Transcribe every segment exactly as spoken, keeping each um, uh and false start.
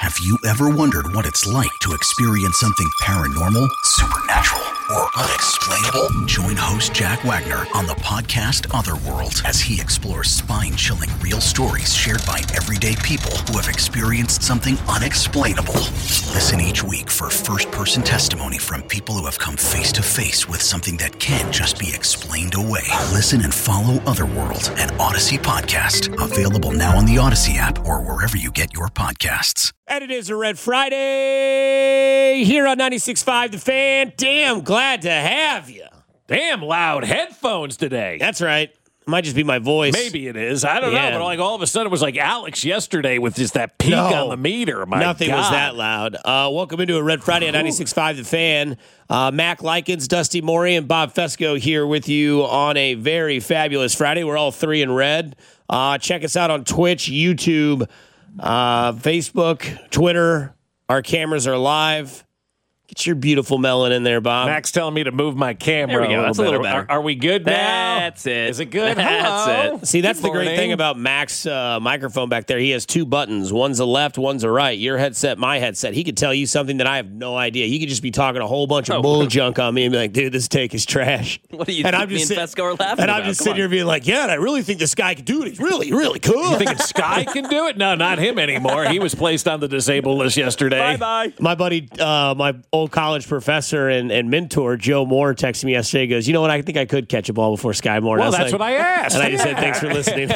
Have you ever wondered what it's like to experience something paranormal, supernatural, or unexplainable? Join host Jack Wagner on the podcast Otherworld as he explores spine-chilling real stories shared by everyday people who have experienced something unexplainable. Listen each week for first-person testimony from people who have come face-to-face with something that can't just be explained away. Listen and follow Otherworld, an Odyssey podcast. Available now on the Odyssey app or wherever you get your podcasts. And it is a Red Friday here on ninety-six point five The Fan. Damn glad to have you. Damn loud headphones today. That's right. It might just be my voice. Maybe it is. I don't Yeah. know. But like all of a sudden it was like Alex yesterday with just that peak No. on the meter. My Nothing God. was that loud. Uh, welcome into a Red Friday at ninety-six point five The Fan. Uh, Mac Likens, Dusty Morey, and Bob Fesco here with you on a very fabulous Friday. We're all three in red. Uh, check us out on Twitch, YouTube, uh, Facebook, Twitter. Our cameras are live. Get your beautiful melon in there, Bob. Max telling me to move my camera. There we go. A That's a bit. little better. Are, are we good now? That's it. Is it good? That's Hello? it. See, that's Good the great morning. thing about Mac's uh, microphone back there. He has two buttons. One's a left, one's a right. Your headset, my headset. He could tell you something that I have no idea. He could just be talking a whole bunch of Oh. bull junk on me and be like, dude, this take is trash. What do you and think I'm me just and sit- Fesco are laughing And I'm about? just Come sitting here on. being like, yeah, and I really think this guy could do it. He's really, really cool. You thinking Sky can do it? No, not him anymore. He was placed on the disabled list yesterday. Bye-bye. My buddy, uh, my old college professor and, and mentor, Joe Moore, texted me yesterday. He goes, you know what? I think I could catch a ball before Sky Moore. And Well, was that's like- what I asked. And I just said, Yeah. thanks for listening.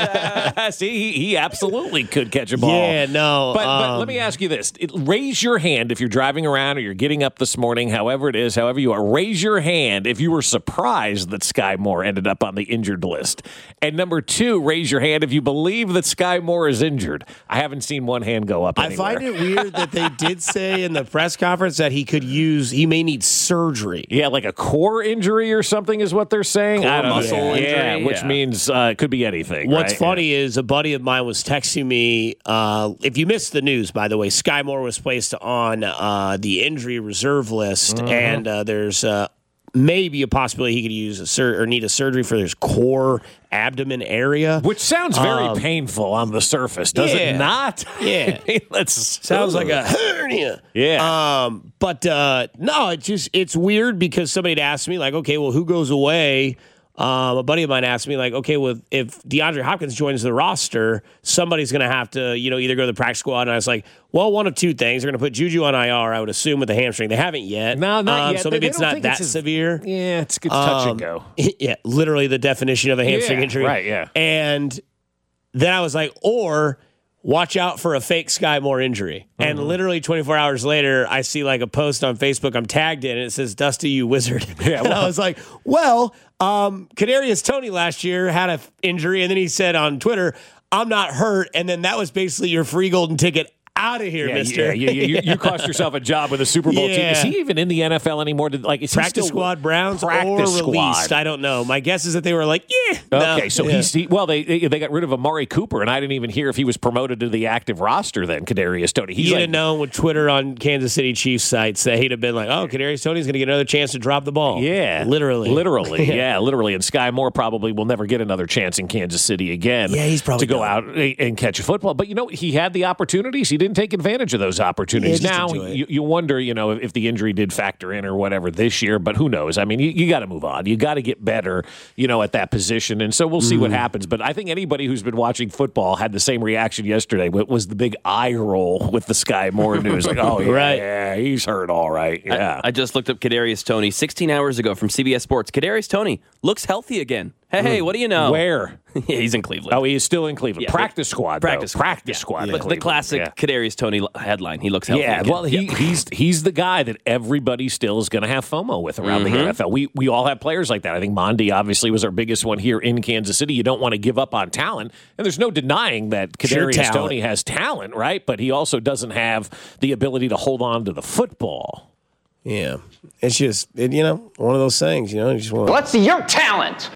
See, he, he absolutely could catch a ball. Yeah, no. But, but um, let me ask you this. It, raise your hand if you're driving around or you're getting up this morning, however it is, however you are. Raise your hand if you were surprised that Sky Moore ended up on the injured list. And number two, raise your hand if you believe that Sky Moore is injured. I haven't seen one hand go up I anywhere. find it weird that they did say in the press conference that he could use, he may need surgery. Yeah, like a core injury or something is what they're saying. Core I don't muscle know. injury, Yeah, which yeah. means uh, it could be anything. What's right? funny is a buddy of mine was texting me. Uh, if you missed the news, by the way, Sky Moore was placed on uh, the injury reserve list, Mm-hmm. and uh, there's uh, maybe a possibility he could use a sur- or need a surgery for his core abdomen area. Which sounds very Um, painful on the surface, does yeah. it not? Yeah. That's Sounds like a hernia. Yeah. Um, but uh, no, it's just it's weird because somebody had asked me like, okay, well, who goes away? Um, a buddy of mine asked me like, okay, well, if DeAndre Hopkins joins the roster, somebody's going to have to, you know, either go to the practice squad. And I was like, well, one of two things. They're going to put Juju on I R, I would assume, with the hamstring. They haven't yet. No, not Um, yet. So They- maybe they it's don't not think that it's as- severe. Yeah, it's good touch Um, and go. Yeah, literally the definition of a hamstring Yeah, injury. right, yeah. And then I was like, or watch out for a fake Sky Moore injury. Mm-hmm. And literally twenty-four hours later, I see like a post on Facebook. I'm tagged in, and it says, Dusty, you wizard. Yeah, and I well- was like, well, um, Kadarius Toney last year had an f- injury, and then he said on Twitter, I'm not hurt. And then that was basically your free golden ticket out of here, Yeah, mister. yeah, yeah, you, you cost yourself a job with a Super Bowl team. Is Yeah. he even in the N F L anymore? Did, like, is he Practice still squad Browns or practice released. squad? I don't know. My guess is that they were like, yeah. no. Okay, so Yeah. he's he, well. They they got rid of Amari Cooper, and I didn't even hear if he was promoted to the active roster. Then Kadarius Toney, he's You'd like, have known with Twitter on Kansas City Chiefs sites that he'd have been like, oh, Kadarius Toney's going to get another chance to drop the ball. yeah, Literally. literally, yeah, literally. And Sky Moore probably will never get another chance in Kansas City again. Yeah, he's probably to go done. out and catch a football. But you know, he had the opportunities. He didn't take advantage of those opportunities. Yeah, just now enjoy it. you, you wonder, you know, if, if the injury did factor in or whatever this year. But who knows? I mean, you, you got to move on. You got to get better, you know, at that position. And so we'll see Mm. what happens. But I think anybody who's been watching football had the same reaction yesterday. What was the big eye roll with the Sky Moore news? Like, oh yeah, Right. yeah, he's hurt all right. Yeah. I, I just looked up Kadarius Toney sixteen hours ago from C B S Sports. Kadarius Toney looks healthy again. Hey, hey, what do you know? Where? Yeah, he's in Cleveland. Oh, he is still in Cleveland. Yeah, practice but- squad. Practice though. squad. Practice Yeah. squad. in The, the Cleveland. classic Yeah. Kadarius Toney headline. He looks healthy. Yeah, again. well, he, he's he's the guy that everybody still is going to have FOMO with around Mm-hmm. the N F L. We we all have players like that. I think Mondi obviously was our biggest one here in Kansas City. You don't want to give up on talent, and there's no denying that Sure Kadarius talent. Toney has talent, right? But he also doesn't have the ability to hold on to the football. Yeah. It's just, it, you know, one of those things, you know, you just want What's your talent?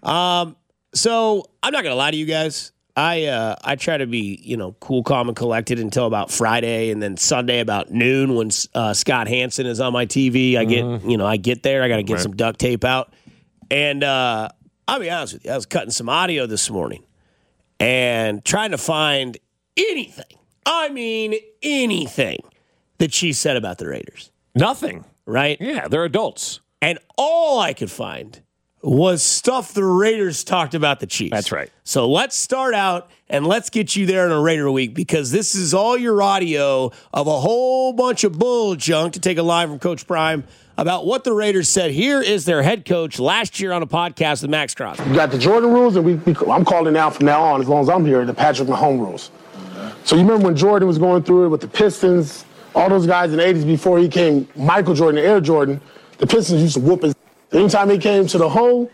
So I'm not gonna lie to you guys. I uh, I try to be, you know, cool, calm, and collected until about Friday, and then Sunday about noon when uh, Scott Hansen is on my T V. I get, you know, I get there. I got to get some duct tape out, and uh, I'll be honest with you. I was cutting some audio this morning and trying to find anything I mean, anything that she said about the Raiders. Nothing. Right? Yeah, they're adults. And all I could find was stuff the Raiders talked about the Chiefs. That's right. So let's start out and let's get you there in a Raider week, because this is all your audio of a whole bunch of bull junk, to take a line from Coach Prime, about what the Raiders said. Here is their head coach last year on a podcast with Max Crosby. You got the Jordan rules, and we, we I'm calling out from now on, as long as I'm here, the Patrick Mahomes rules. So you remember when Jordan was going through it with the Pistons, all those guys in the eighties before he came, Michael Jordan and Air Jordan, the Pistons used to whoop his. Anytime he came to the hole,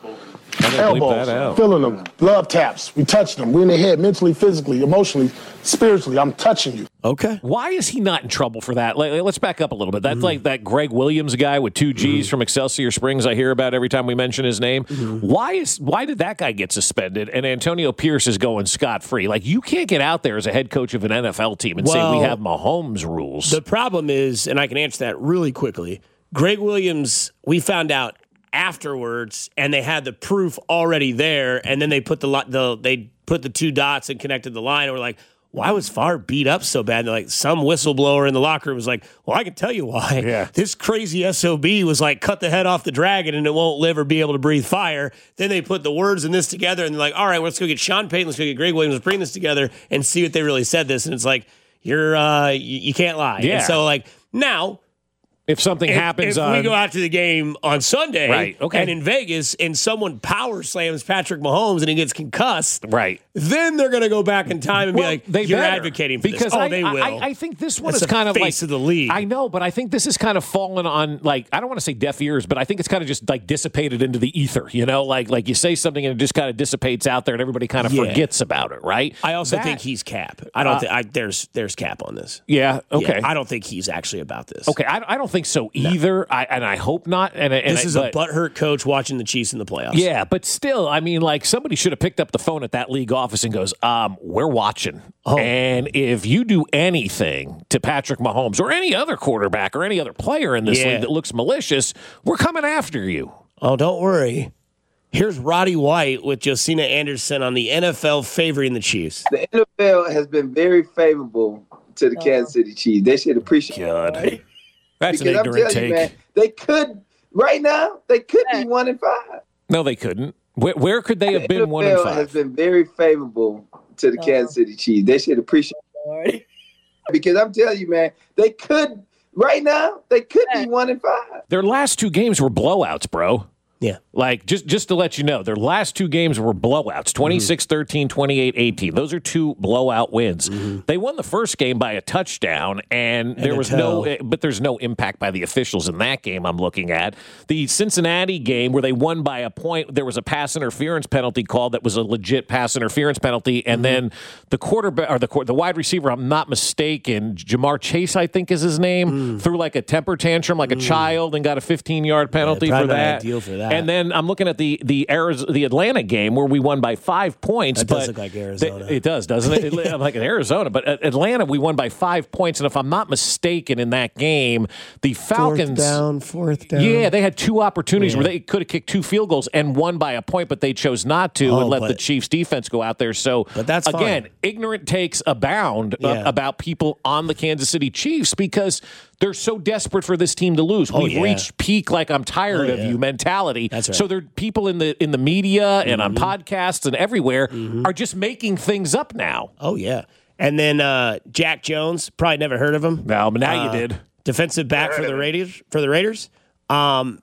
elbows, filling them, love taps. We touched them. We in the head, mentally, physically, emotionally, spiritually. I'm touching you. Okay. Why is he not in trouble for that? Like, let's back up a little bit. That's mm-hmm. like that Greg Williams guy with two G's mm-hmm. from Excelsior Springs I hear about every time we mention his name. Mm-hmm. Why is why did that guy get suspended and Antonio Pierce is going scot-free? Like, you can't get out there as a head coach of an N F L team and well, say we have Mahomes rules. The problem is, and I can answer that really quickly, Greg Williams, we found out afterwards, and they had the proof already there, and then they put the, the they put the two dots and connected the line, and we're like, why was Favre beat up so bad? And they're like, some whistleblower in the locker room was like, well, I can tell you why. Yeah. This crazy S O B was like, cut the head off the dragon and it won't live or be able to breathe fire. Then they put the words in this together, and they're like, all right, well, let's go get Sean Payton, let's go get Greg Williams, let's bring this together and see what they really said this. And it's like, you're uh, you, you can't lie. Yeah. And so, like, now, If something if, happens if on... we go out to the game on Sunday right, okay. and in Vegas and someone power slams Patrick Mahomes and he gets concussed, right. then they're going to go back in time and well, be like, they you're better, advocating for because this. Oh, I, they will. I, I think this one That's is kind of face like... of the league. I know, but I think this is kind of fallen on, like, I don't want to say deaf ears, but I think it's kind of just, like, dissipated into the ether, you know? Like, like you say something and it just kind of dissipates out there and everybody kind of yeah. forgets about it, right? I also that, think he's cap. I don't uh, think I, there's there's cap on this. Yeah, okay. Yeah, I don't think he's actually about this. Okay, I, I don't think so either. No. I, and I hope not. And, and this I, is but, a butthurt coach watching the Chiefs in the playoffs. Yeah, but still, I mean, like, somebody should have picked up the phone at that league office and goes, um, we're watching. Oh. And if you do anything to Patrick Mahomes or any other quarterback or any other player in this yeah. league that looks malicious, we're coming after you. Oh, don't worry. Here's Roddy White with Josina Anderson on the N F L favoring the Chiefs. The N F L has been very favorable to the oh. Kansas City Chiefs. They should appreciate God. it. That's because an ignorant I'm telling take. You, man, they could, right now, they could be one and five. No, they couldn't. Where, where could they have the been N F L one and five? has been very favorable to the oh. Kansas City Chiefs. They should appreciate it. Because I'm telling you, man, they could, right now, they could be one and five. Their last two games were blowouts, bro. Yeah. Like, just, just to let you know, their last two games were blowouts, twenty-six thirteen, twenty-eight eighteen. Those are two blowout wins. Mm-hmm. They won the first game by a touchdown, and, and there was no, but there's no impact by the officials in that game I'm looking at. The Cincinnati game where they won by a point, there was a pass interference penalty called that was a legit pass interference penalty, and mm-hmm. then the quarterback, or the the wide receiver, I'm not mistaken, Jamar Chase, I think is his name, mm. threw like a temper tantrum like mm. a child and got a fifteen-yard penalty yeah, for that. Deal for that. And then I'm looking at the the Arizona, the Atlanta game where we won by five points. That but does look like Arizona. They, it does, doesn't it? it I'm like in Arizona, but at Atlanta we won by five points. And if I'm not mistaken, in that game, the Falcons fourth down, fourth down. Yeah, they had two opportunities yeah. where they could have kicked two field goals and won by a point, but they chose not to oh, and let but, the Chiefs defense go out there. So but that's again, fine. ignorant takes abound yeah. uh, about people on the Kansas City Chiefs because they're so desperate for this team to lose. Oh, We've yeah. reached peak, like I'm tired oh, of yeah. you mentality. That's right. So there are people in the in the media and mm-hmm. on podcasts and everywhere mm-hmm. are just making things up now. Oh yeah, and then uh, Jack Jones, probably never heard of him. No, but now uh, you did. Defensive back for the Raiders. For the Raiders, um,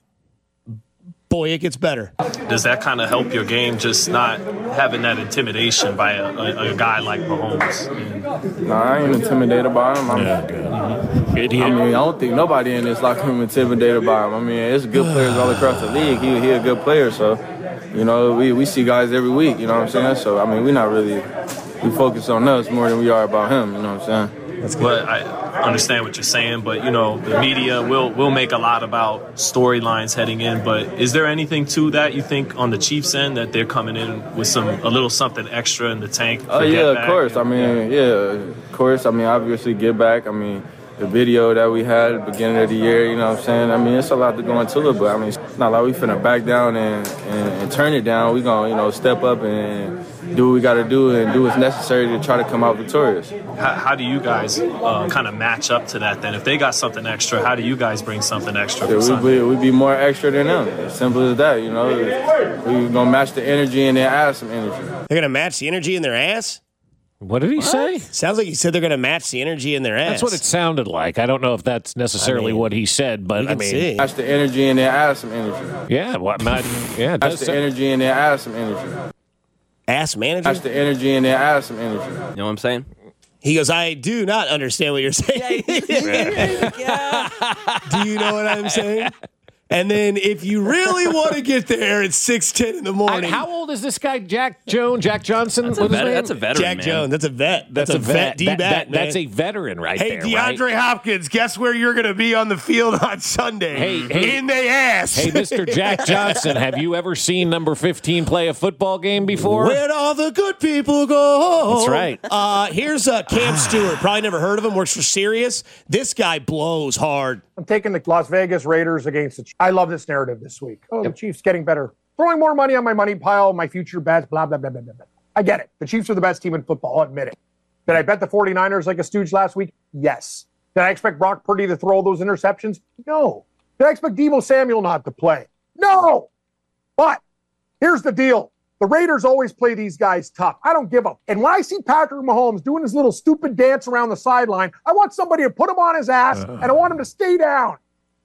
boy, it gets better. Does that kind of help your game, just not having that intimidation by a, a, a guy like Mahomes? No, I ain't intimidated by him. I'm, yeah, good. Mm-hmm. I mean, I don't think nobody in this locker room intimidated by him. I mean, it's good players all across the league. He he a good player, so you know we, we see guys every week. You know what I'm saying? So I mean, we're not really we focus on us more than we are about him. You know what I'm saying? But I understand what you're saying, but you know the media will will make a lot about storylines heading in. But is there anything to that you think on the Chiefs end that they're coming in with some a little something extra in the tank? Oh yeah, of course. I mean, yeah, of course. I mean, obviously, get back. I mean, the video that we had at the beginning of the year. You know what I'm saying? I mean, it's a lot to go into it, but I mean, it's not like we finna back down and, and, and turn it down. We gonna you know step up and do what we got to do and do what's necessary to try to come out victorious. How, how do you guys uh, kind of match up to that then? If they got something extra, how do you guys bring something extra? Yeah, we'd, be, we'd be more extra than them. As simple as that, you know. We're going to match the energy and then add some energy. They're going to match the energy in their ass? What did he what? say? Sounds like he said they're going to match the energy in their ass. That's what it sounded like. I don't know if that's necessarily I mean, what he said, but I mean, see. Match the energy and then add some energy. Yeah, what? Not, yeah, it match the sound... energy and then add some energy. Ass manager? Match the energy and then add some energy. You know what I'm saying? He goes, I do not understand what you're saying. Yeah. Do you know what I'm saying? And then if you really want to get there, it's six ten in the morning. I, how old is this guy, Jack Jones, Jack Johnson? That's, a, vet- that's a veteran, Jack man. Jones. That's a vet. That's, that's a, a vet. D-bat, that, that, man. That's a veteran right hey, there, DeAndre right? Hopkins, guess where you're going to be on the field on Sunday? Hey, hey, in the ass. Hey, Mister Jack Johnson, have you ever seen number fifteen play a football game before? Where'd all the good people go? That's right. Uh, here's uh, Cam Stewart. Probably never heard of him. Works for Sirius. This guy blows hard. I'm taking the Las Vegas Raiders against the Chiefs. I love this narrative this week. Oh, yep. The Chiefs getting better. Throwing more money on my money pile, my future bets, blah, blah, blah, blah, blah, blah. I get it. The Chiefs are the best team in football. I'll admit it. Did I bet the 49ers like a stooge last week? Yes. Did I expect Brock Purdy to throw all those interceptions? No. Did I expect Deebo Samuel not to play? No. But here's the deal. The Raiders always play these guys tough. I don't give up. And when I see Patrick Mahomes doing his little stupid dance around the sideline, I want somebody to put him on his ass, uh. and I want him to stay down.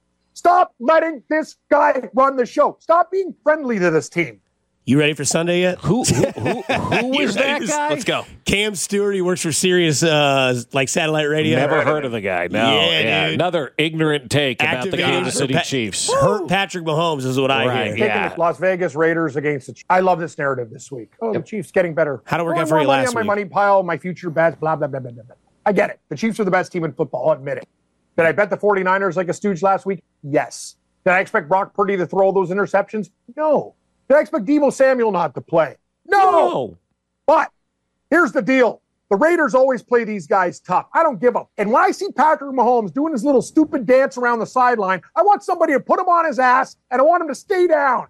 Stop letting this guy run the show. Stop being friendly to this team. You ready for Sunday yet? Who who, who, who is that guy? Let's go. Cam Stewart. He works for Sirius, uh, like satellite radio. Never heard of the guy. No. Yeah, yeah. Dude. Another ignorant take Active about the Kansas City pa- Chiefs. Hurt Patrick Mahomes is what I right, hear. Yeah. Taking the Las Vegas Raiders against the Chiefs. I love this narrative this week. Oh, yep. The Chiefs getting better. How'd it work out for more you money last on my week? money pile, my future bets, blah, blah, blah, blah, blah. I get it. The Chiefs are the best team in football. I'll admit it. Did I bet the 49ers like a stooge last week? Yes. Did I expect Brock Purdy to throw all those interceptions? No. Did I expect Deebo Samuel not to play? No. no. But here's the deal. The Raiders always play these guys tough. I don't give up. And when I see Patrick Mahomes doing his little stupid dance around the sideline, I want somebody to put him on his ass, and I want him to stay down.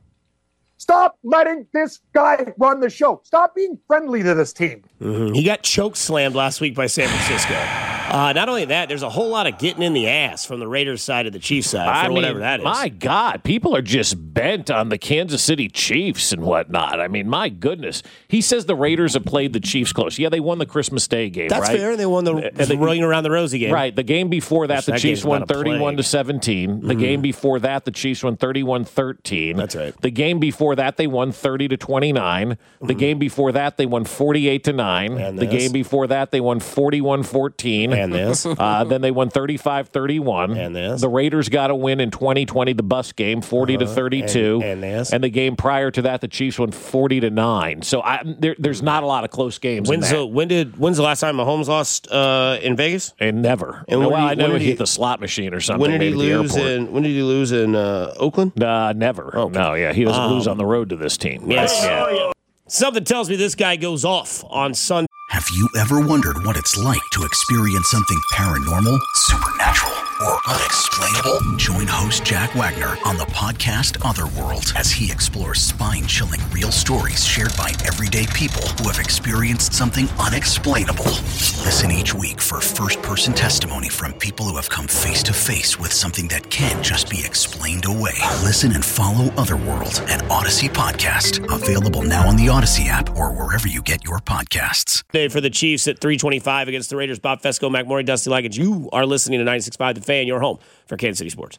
Stop letting this guy run the show. Stop being friendly to this team. Mm-hmm. He got choke slammed last week by San Francisco. Uh, not only that, there's a whole lot of getting in the ass from the Raiders side of the Chiefs side, I for mean, whatever that is. My God, people are just bent on the Kansas City Chiefs and whatnot. I mean, my goodness. He says the Raiders have played the Chiefs close. Yeah, they won the Christmas Day game, That's right? fair. They won the, the, the Rolling Around the Rosie game. Right. The game before that, Which the that Chiefs won thirty-one to plague. seventeen. The Mm-hmm. game before that, the Chiefs won thirty-one thirteen. That's right. The game before that, they won thirty to twenty-nine. Mm-hmm. The game before that, they won forty-eight to nine. And the this. game before that, they won forty-one fourteen. And this. Uh, then they won thirty-five thirty-one. And this. The Raiders got a win in twenty twenty, the bus game, forty to thirty-two. And, and this. And the game prior to that, the Chiefs won forty to nine. So I, there, there's not a lot of close games. When's in the, that. when did when's the last time Mahomes lost uh, in Vegas? And never. And well, when did he- I know when he did he- hit the slot machine or something. When did he maybe at the lose airport. in When did he lose in uh, Oakland? Uh, never. Okay. No, yeah, he doesn't Um, lose on the road to this team. Yes. Yeah. Something tells me this guy goes off on Sunday. Have you ever wondered what it's like to experience something paranormal, supernatural, or unexplainable? Join host Jack Wagner on the podcast Otherworld as he explores spine-chilling real stories shared by everyday people who have experienced something unexplainable. Listen each week for first-person testimony from people who have come face-to-face with something that can't just be explained away. Listen and follow Otherworld, an Odyssey podcast, available now on the Odyssey app or wherever you get your podcasts. For the Chiefs at three twenty-five against the Raiders. Bob Fesco, Mac Morey, Dusty Likens. You are listening to ninety-six point five The Fan, your home for Kansas City sports.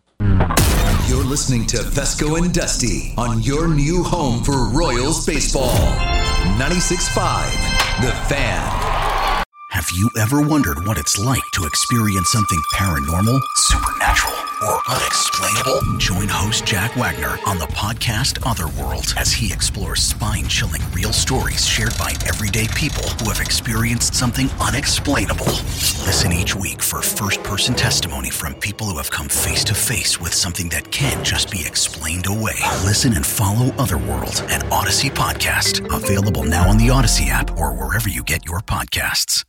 You're listening to Fesco and Dusty on your new home for Royals baseball. ninety-six point five The Fan. Have you ever wondered what it's like to experience something paranormal, supernatural, or unexplainable? Join host Jack Wagner on the podcast Otherworld as he explores spine-chilling real stories shared by everyday people who have experienced something unexplainable. Listen each week for first-person testimony from people who have come face-to-face with something that can't just be explained away. Listen and follow Otherworld, an Odyssey podcast, available now on the Odyssey app or wherever you get your podcasts.